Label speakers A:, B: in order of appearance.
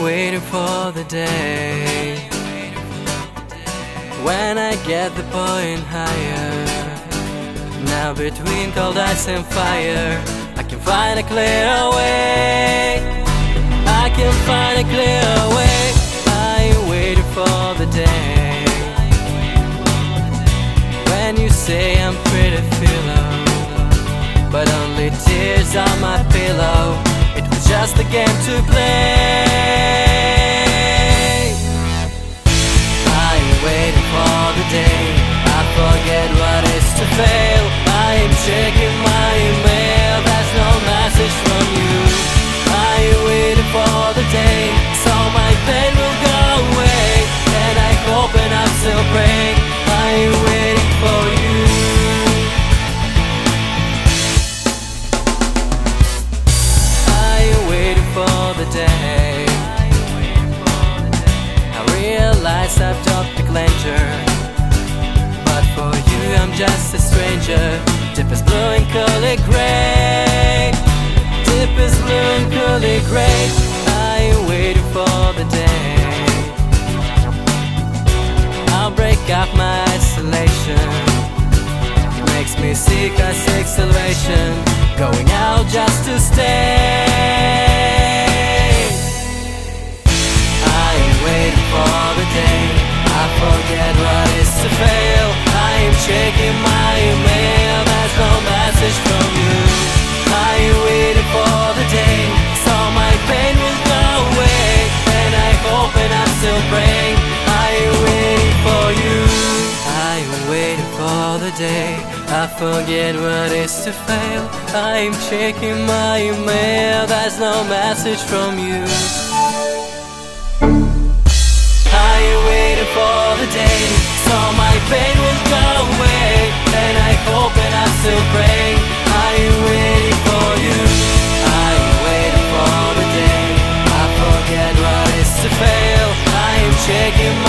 A: waiting for the day when I get the point higher. Now between cold ice and fire, I can find a clear way. I can find a clear way. I'm waiting for the day when you say I'm pretty pillow, but only tears on my pillow. It was just a game to play. I'm waiting for the day I forget what is to fail. I'm checking my email, there's no message from you. I'm waiting for the day so my pain will go away, and I hope and I'm still praying. I'm waiting for you. I'm waiting for the day I realize I've dropped the cleanser, but for you I'm just a stranger. Dip is blue and curly gray. Dip is blue and curly gray. I'm waiting for the day I'll break up my isolation. It makes me seek a acceleration, going out just to stay. I'm waiting for the day I forget what is to fail. I'm checking my email, there's no message from you. I'm waiting for the day so my pain will go away, and I hope and I'm still praying. I'm waiting for you. I'm waiting for the day I forget what is to fail. I'm checking my email, there's no message from you. I'm waiting for the day so my pain will go away, and I hope and I'm still praying. I'm waiting for you. I'm waiting for the day I forget what is to fail. I'm checking